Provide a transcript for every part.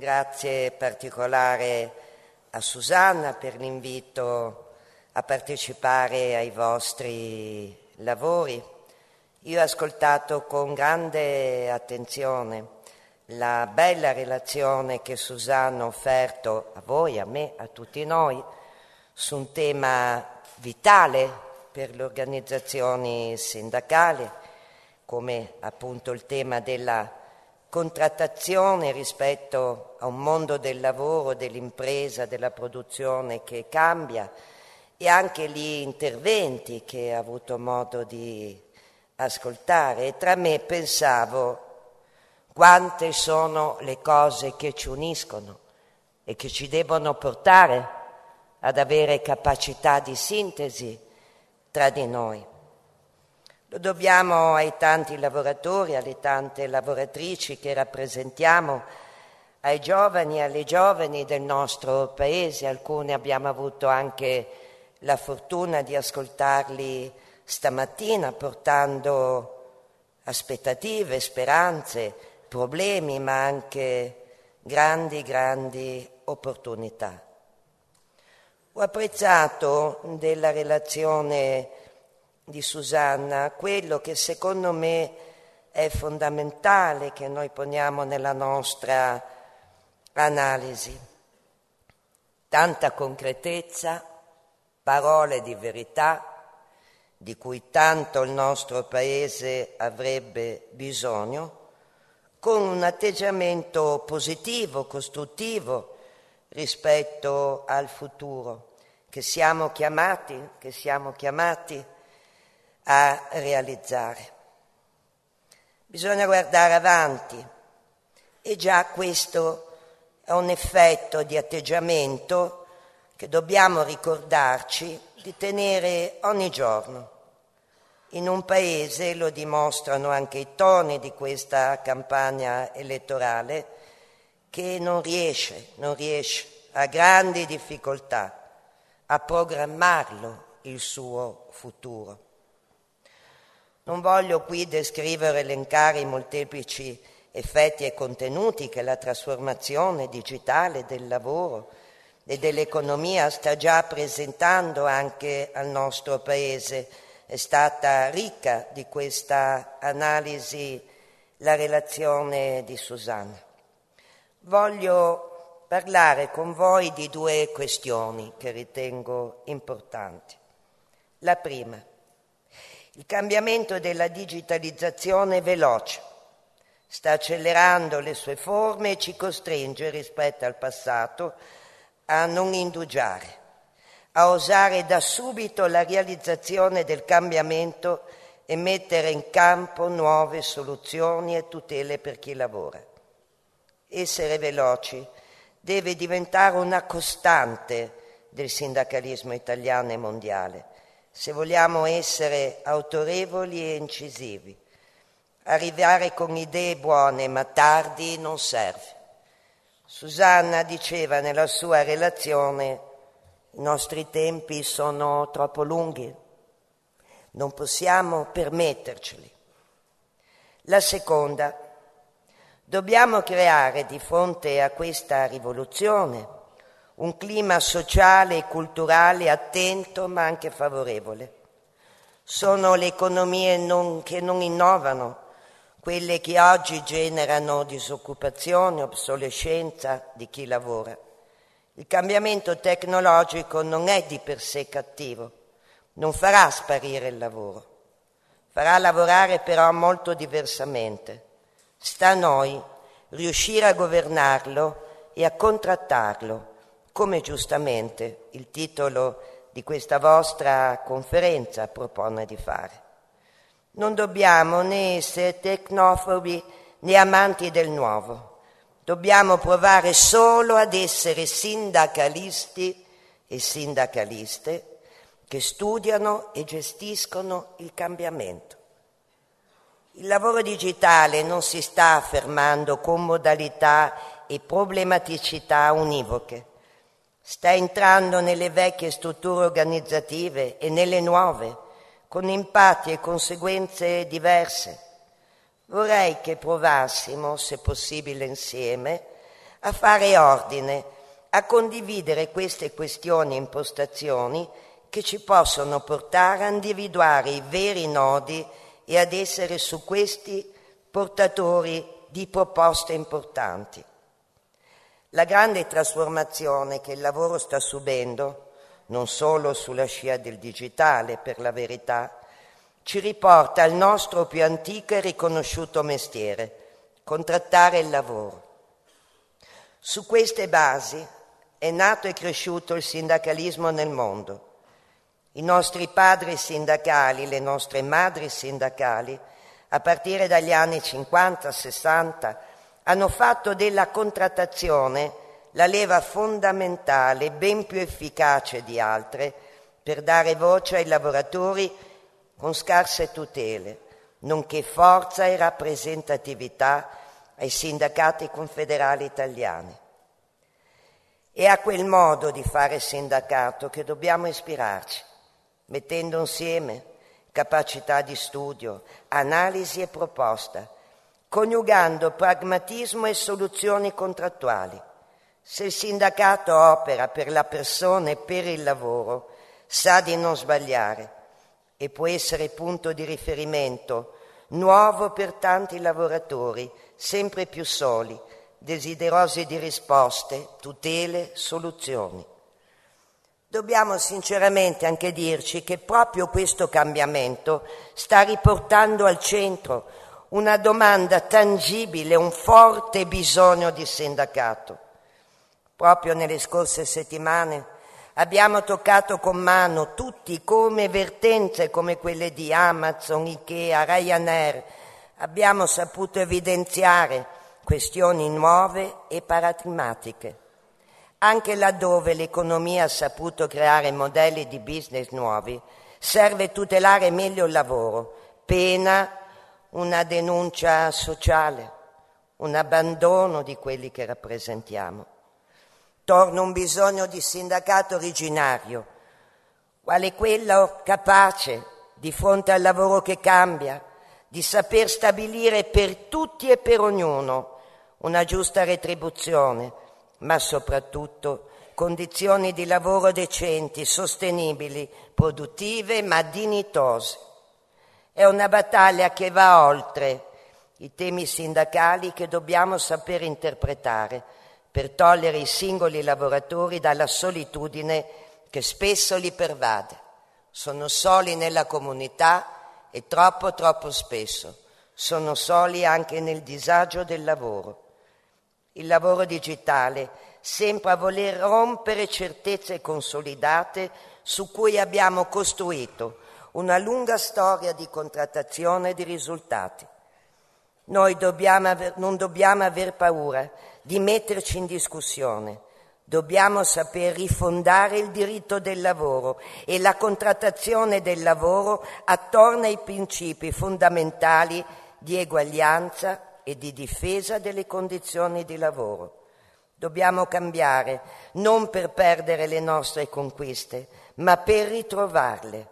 grazie particolare a Susanna per l'invito a partecipare ai vostri lavori. Io ho ascoltato con grande attenzione la bella relazione che Susanna ha offerto a voi, a me, a tutti noi, su un tema vitale per le organizzazioni sindacali, come appunto il tema della contrattazione rispetto a un mondo del lavoro, dell'impresa, della produzione che cambia, e anche gli interventi che ho avuto modo di ascoltare. E tra me pensavo quante sono le cose che ci uniscono e che ci devono portare ad avere capacità di sintesi tra di noi. Lo dobbiamo ai tanti lavoratori, alle tante lavoratrici che rappresentiamo, ai giovani e alle giovani del nostro paese. Alcuni abbiamo avuto anche la fortuna di ascoltarli stamattina, portando aspettative, speranze, problemi, ma anche grandi opportunità. Ho apprezzato della relazione di Susanna quello che secondo me è fondamentale che noi poniamo nella nostra analisi: tanta concretezza, parole di verità di cui tanto il nostro Paese avrebbe bisogno, con un atteggiamento positivo, costruttivo rispetto al futuro che siamo chiamati a realizzare. Bisogna guardare avanti e già questo è un effetto di atteggiamento che dobbiamo ricordarci di tenere ogni giorno. In un paese, lo dimostrano anche i toni di questa campagna elettorale, che non riesce, ha grandi difficoltà a programmarlo il suo futuro. Non voglio qui descrivere o elencare i molteplici effetti e contenuti che la trasformazione digitale del lavoro e dell'economia sta già presentando anche al nostro Paese. È stata ricca di questa analisi la relazione di Susanna. Voglio parlare con voi di due questioni che ritengo importanti. La prima: il cambiamento della digitalizzazione è veloce, sta accelerando le sue forme e ci costringe rispetto al passato a non indugiare, a osare da subito la realizzazione del cambiamento e mettere in campo nuove soluzioni e tutele per chi lavora. Essere veloci deve diventare una costante del sindacalismo italiano e mondiale, se vogliamo essere autorevoli e incisivi. Arrivare con idee buone ma tardi non serve. Susanna diceva nella sua relazione: i nostri tempi sono troppo lunghi, non possiamo permetterceli. La seconda: dobbiamo creare di fronte a questa rivoluzione un clima sociale e culturale attento ma anche favorevole. Sono le economie che non innovano quelle che oggi generano disoccupazione, obsolescenza di chi lavora. Il cambiamento tecnologico non è di per sé cattivo, non farà sparire il lavoro, farà lavorare però molto diversamente. Sta a noi riuscire a governarlo e a contrattarlo, come giustamente il titolo di questa vostra conferenza propone di fare. Non dobbiamo né essere tecnofobi né amanti del nuovo. Dobbiamo provare solo ad essere sindacalisti e sindacaliste che studiano e gestiscono il cambiamento. Il lavoro digitale non si sta affermando con modalità e problematicità univoche. Sta entrando nelle vecchie strutture organizzative e nelle nuove, con impatti e conseguenze diverse. Vorrei che provassimo, se possibile insieme, a fare ordine, a condividere queste questioni e impostazioni che ci possono portare a individuare i veri nodi e ad essere su questi portatori di proposte importanti. La grande trasformazione che il lavoro sta subendo, non solo sulla scia del digitale, per la verità, ci riporta al nostro più antico e riconosciuto mestiere, contrattare il lavoro. Su queste basi è nato e cresciuto il sindacalismo nel mondo. I nostri padri sindacali, le nostre madri sindacali, a partire dagli anni 50-60, hanno fatto della contrattazione la leva fondamentale, ben più efficace di altre, per dare voce ai lavoratori con scarse tutele, nonché forza e rappresentatività ai sindacati confederali italiani. È a quel modo di fare sindacato che dobbiamo ispirarci, mettendo insieme capacità di studio, analisi e proposta, coniugando pragmatismo e soluzioni contrattuali. Se il sindacato opera per la persona e per il lavoro, sa di non sbagliare e può essere punto di riferimento nuovo per tanti lavoratori, sempre più soli, desiderosi di risposte, tutele, soluzioni. Dobbiamo sinceramente anche dirci che proprio questo cambiamento sta riportando al centro una domanda tangibile, un forte bisogno di sindacato. Proprio nelle scorse settimane abbiamo toccato con mano tutti come vertenze come quelle di Amazon, Ikea, Ryanair. Abbiamo saputo evidenziare questioni nuove e paradigmatiche. Anche laddove l'economia ha saputo creare modelli di business nuovi, serve tutelare meglio il lavoro, pena una denuncia sociale, un abbandono di quelli che rappresentiamo. Torna un bisogno di sindacato originario, quale quello capace, di fronte al lavoro che cambia, di saper stabilire per tutti e per ognuno una giusta retribuzione, ma soprattutto condizioni di lavoro decenti, sostenibili, produttive ma dignitose. È una battaglia che va oltre i temi sindacali che dobbiamo saper interpretare per togliere i singoli lavoratori dalla solitudine che spesso li pervade. Sono soli nella comunità e troppo spesso sono soli anche nel disagio del lavoro. Il lavoro digitale sembra voler rompere certezze consolidate su cui abbiamo costruito una lunga storia di contrattazione e di risultati. Noi non dobbiamo aver paura di metterci in discussione. Dobbiamo saper rifondare il diritto del lavoro e la contrattazione del lavoro attorno ai principi fondamentali di eguaglianza e di difesa delle condizioni di lavoro. Dobbiamo cambiare, non per perdere le nostre conquiste, ma per ritrovarle.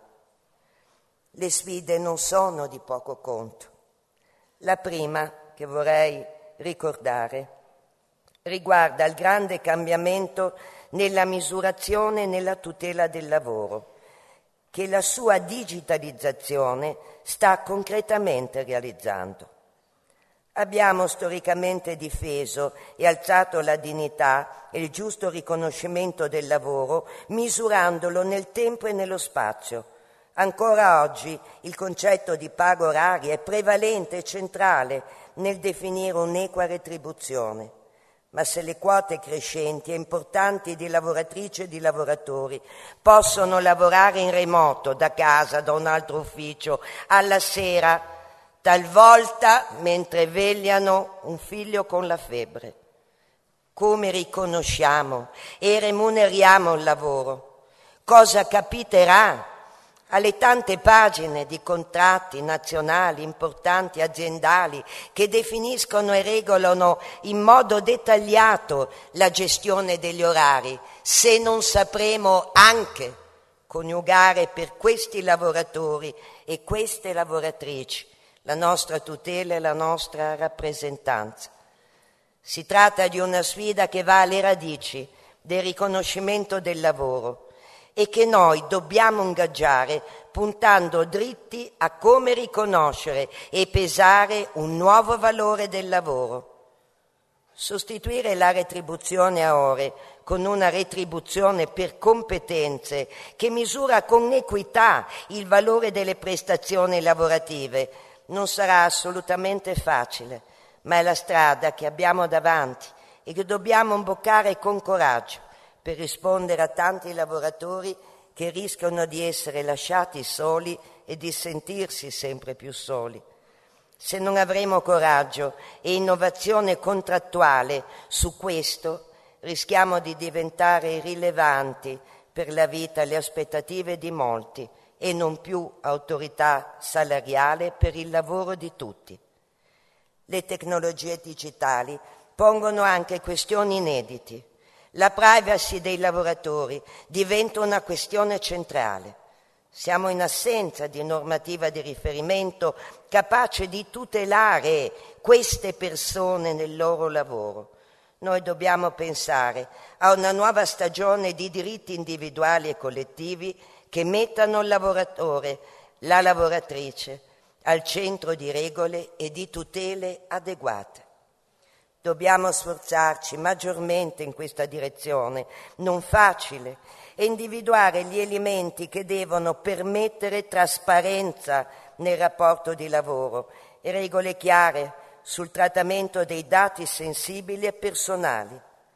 Le sfide non sono di poco conto. La prima che vorrei ricordare riguarda il grande cambiamento nella misurazione e nella tutela del lavoro, che la sua digitalizzazione sta concretamente realizzando. Abbiamo storicamente difeso e alzato la dignità e il giusto riconoscimento del lavoro, misurandolo nel tempo e nello spazio. Ancora oggi il concetto di paga oraria è prevalente e centrale nel definire un'equa retribuzione. Ma se le quote crescenti e importanti di lavoratrici e di lavoratori possono lavorare in remoto, da casa, da un altro ufficio, alla sera, talvolta mentre vegliano un figlio con la febbre, come riconosciamo e remuneriamo il lavoro? Cosa capiterà alle tante pagine di contratti nazionali, importanti, aziendali, che definiscono e regolano in modo dettagliato la gestione degli orari, se non sapremo anche coniugare per questi lavoratori e queste lavoratrici la nostra tutela e la nostra rappresentanza? Si tratta di una sfida che va alle radici del riconoscimento del lavoro e che noi dobbiamo ingaggiare puntando dritti a come riconoscere e pesare un nuovo valore del lavoro. Sostituire la retribuzione a ore con una retribuzione per competenze che misura con equità il valore delle prestazioni lavorative non sarà assolutamente facile, ma è la strada che abbiamo davanti e che dobbiamo imboccare con coraggio per rispondere a tanti lavoratori che rischiano di essere lasciati soli e di sentirsi sempre più soli. Se non avremo coraggio e innovazione contrattuale su questo, rischiamo di diventare irrilevanti per la vita e le aspettative di molti e non più autorità salariale per il lavoro di tutti. Le tecnologie digitali pongono anche questioni inedite. La privacy dei lavoratori diventa una questione centrale. Siamo in assenza di normativa di riferimento capace di tutelare queste persone nel loro lavoro. Noi dobbiamo pensare a una nuova stagione di diritti individuali e collettivi che mettano il lavoratore, la lavoratrice, al centro di regole e di tutele adeguate. Dobbiamo sforzarci maggiormente in questa direzione, non facile, e individuare gli elementi che devono permettere trasparenza nel rapporto di lavoro e regole chiare sul trattamento dei dati sensibili e personali.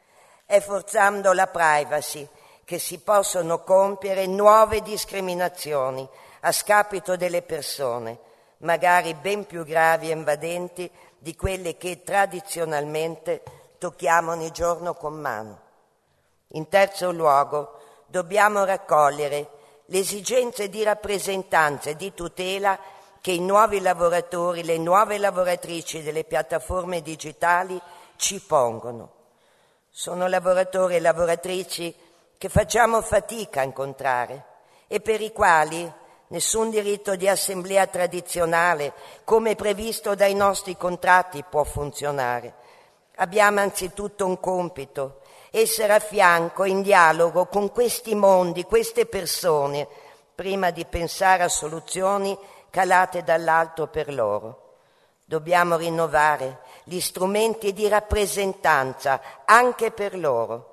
È forzando la privacy che si possono compiere nuove discriminazioni a scapito delle persone, magari ben più gravi e invadenti di quelle che tradizionalmente tocchiamo ogni giorno con mano. In terzo luogo, dobbiamo raccogliere le esigenze di rappresentanza e di tutela che i nuovi lavoratori, le nuove lavoratrici delle piattaforme digitali ci pongono. Sono lavoratori e lavoratrici che facciamo fatica a incontrare e per i quali nessun diritto di assemblea tradizionale, come previsto dai nostri contratti, può funzionare. Abbiamo anzitutto un compito: essere a fianco, in dialogo con questi mondi, queste persone, prima di pensare a soluzioni calate dall'alto per loro. Dobbiamo rinnovare gli strumenti di rappresentanza anche per loro.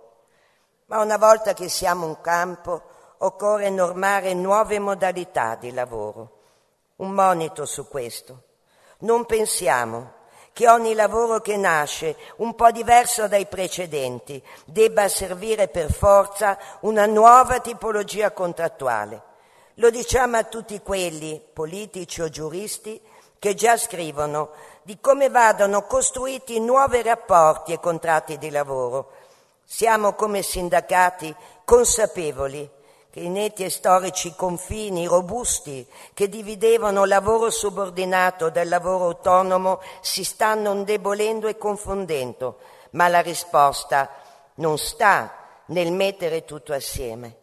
Ma una volta che siamo in campo, occorre normare nuove modalità di lavoro. Un monito su questo: non pensiamo che ogni lavoro che nasce un po' diverso dai precedenti debba servire per forza una nuova tipologia contrattuale. Lo diciamo a tutti quelli, politici o giuristi, che già scrivono di come vadano costruiti nuovi rapporti e contratti di lavoro. Siamo come sindacati consapevoli che i netti e storici confini robusti che dividevano lavoro subordinato dal lavoro autonomo si stanno indebolendo e confondendo, ma la risposta non sta nel mettere tutto assieme.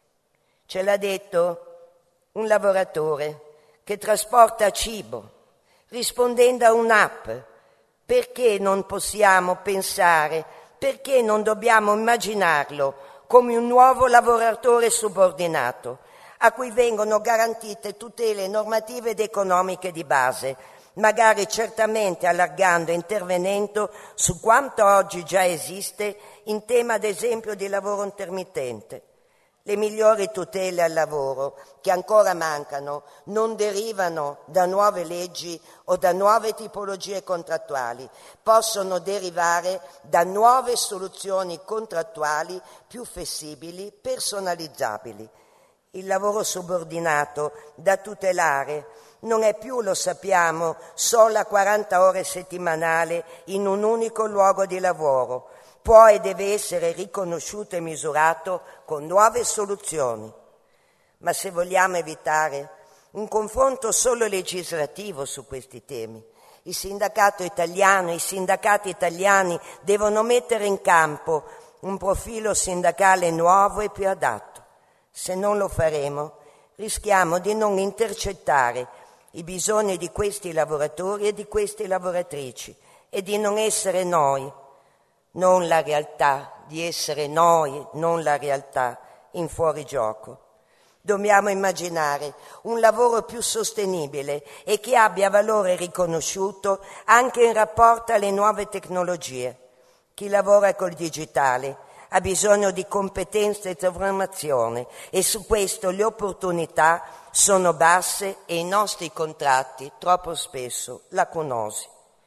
Ce l'ha detto un lavoratore che trasporta cibo, rispondendo a un'app. Perché non possiamo pensare, perché non dobbiamo immaginarlo come un nuovo lavoratore subordinato, a cui vengono garantite tutele normative ed economiche di base, magari certamente allargando e intervenendo su quanto oggi già esiste in tema ad esempio di lavoro intermittente. Le migliori tutele al lavoro che ancora mancano non derivano da nuove leggi o da nuove tipologie contrattuali, possono derivare da nuove soluzioni contrattuali più flessibili, personalizzabili. Il lavoro subordinato da tutelare non è più, lo sappiamo, solo a 40 ore settimanali in un unico luogo di lavoro. Può e deve essere riconosciuto e misurato con nuove soluzioni. Ma se vogliamo evitare un confronto solo legislativo su questi temi, il sindacato italiano e i sindacati italiani devono mettere in campo un profilo sindacale nuovo e più adatto. Se non lo faremo, rischiamo di non intercettare i bisogni di questi lavoratori e di queste lavoratrici e di non essere noi, non la realtà, di essere noi, non la realtà, in fuorigioco. Dobbiamo immaginare un lavoro più sostenibile e che abbia valore riconosciuto anche in rapporto alle nuove tecnologie. Chi lavora col digitale ha bisogno di competenze e formazione e su questo le opportunità sono basse e i nostri contratti troppo spesso lacunosi.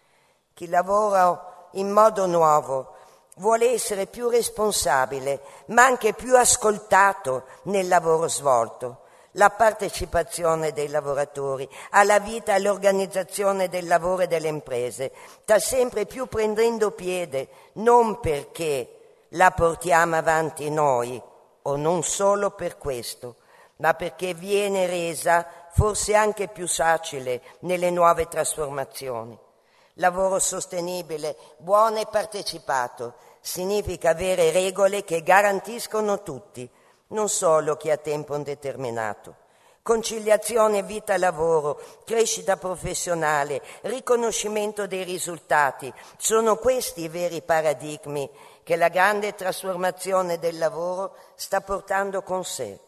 Chi lavora in modo nuovo vuole essere più responsabile, ma anche più ascoltato nel lavoro svolto. La partecipazione dei lavoratori alla vita e all'organizzazione del lavoro e delle imprese sta sempre più prendendo piede, non perché la portiamo avanti noi, o non solo per questo, ma perché viene resa forse anche più facile nelle nuove trasformazioni. Lavoro sostenibile, buono e partecipato significa avere regole che garantiscono tutti, non solo chi ha tempo indeterminato. Conciliazione vita-lavoro, crescita professionale, riconoscimento dei risultati, sono questi i veri paradigmi che la grande trasformazione del lavoro sta portando con sé.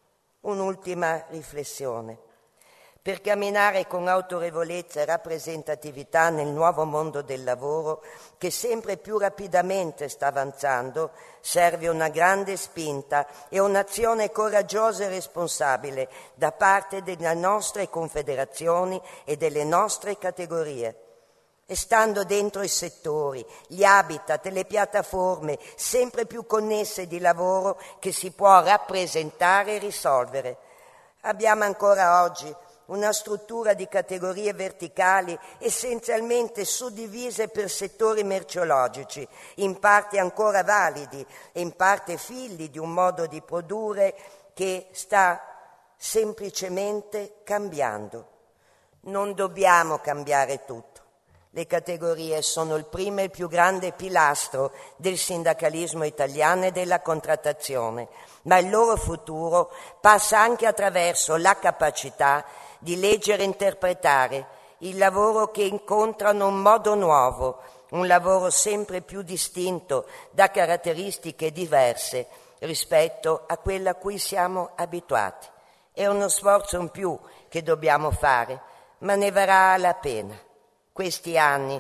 Un'ultima riflessione. Per camminare con autorevolezza e rappresentatività nel nuovo mondo del lavoro, che sempre più rapidamente sta avanzando, serve una grande spinta e un'azione coraggiosa e responsabile da parte delle nostre confederazioni e delle nostre categorie. E stando dentro i settori, gli habitat e le piattaforme sempre più connesse di lavoro che si può rappresentare e risolvere. Abbiamo ancora oggi una struttura di categorie verticali essenzialmente suddivise per settori merceologici, in parte ancora validi e in parte figli di un modo di produrre che sta semplicemente cambiando. Non dobbiamo cambiare tutto. Le categorie sono il primo e il più grande pilastro del sindacalismo italiano e della contrattazione, ma il loro futuro passa anche attraverso la capacità di leggere e interpretare il lavoro che incontrano un modo nuovo, un lavoro sempre più distinto da caratteristiche diverse rispetto a quella a cui siamo abituati. È uno sforzo in più che dobbiamo fare, ma ne varrà la pena. Questi anni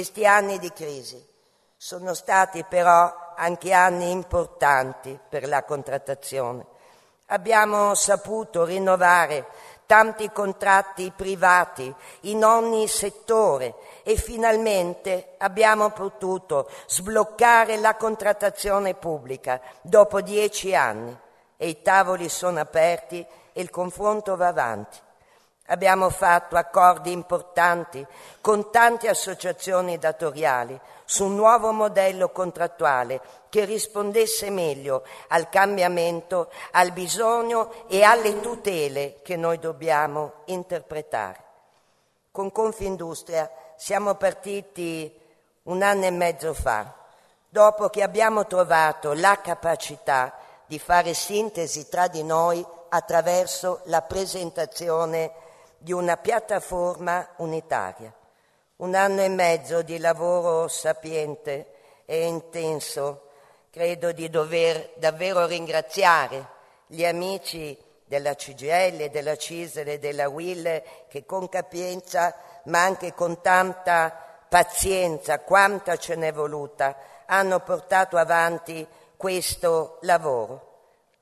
di crisi sono stati però anche anni importanti per la contrattazione. Abbiamo saputo rinnovare tanti contratti privati in ogni settore e finalmente abbiamo potuto sbloccare la contrattazione pubblica dopo 10 anni e i tavoli sono aperti e il confronto va avanti. Abbiamo fatto accordi importanti con tante associazioni datoriali su un nuovo modello contrattuale che rispondesse meglio al cambiamento, al bisogno e alle tutele che noi dobbiamo interpretare. Con Confindustria siamo partiti 1 anno e mezzo fa, dopo che abbiamo trovato la capacità di fare sintesi tra di noi attraverso la presentazione di una piattaforma unitaria. 1 anno e mezzo di lavoro sapiente e intenso. Credo di dover davvero ringraziare gli amici della CGIL, della CISL e della UIL che con capienza, ma anche con tanta pazienza, quanta ce n'è voluta, hanno portato avanti questo lavoro.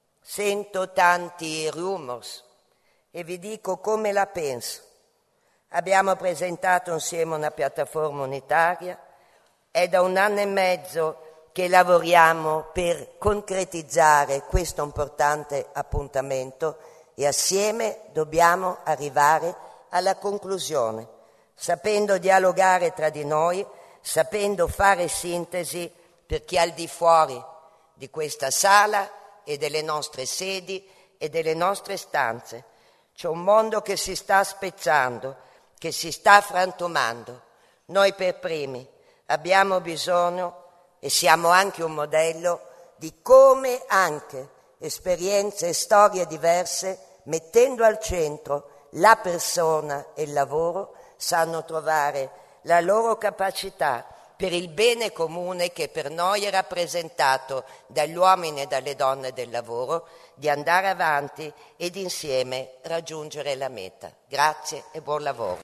Sento tanti rumors e vi dico come la penso. Abbiamo presentato insieme una piattaforma unitaria, è da 1 anno e mezzo che lavoriamo per concretizzare questo importante appuntamento e assieme dobbiamo arrivare alla conclusione, sapendo dialogare tra di noi, sapendo fare sintesi per chi è al di fuori di questa sala e delle nostre sedi e delle nostre stanze. C'è un mondo che si sta spezzando, che si sta frantumando. Noi per primi abbiamo bisogno, e siamo anche un modello, di come anche esperienze e storie diverse, mettendo al centro la persona e il lavoro, sanno trovare la loro capacità per il bene comune che per noi è rappresentato dagli uomini e dalle donne del lavoro, di andare avanti ed insieme raggiungere la meta. Grazie e buon lavoro.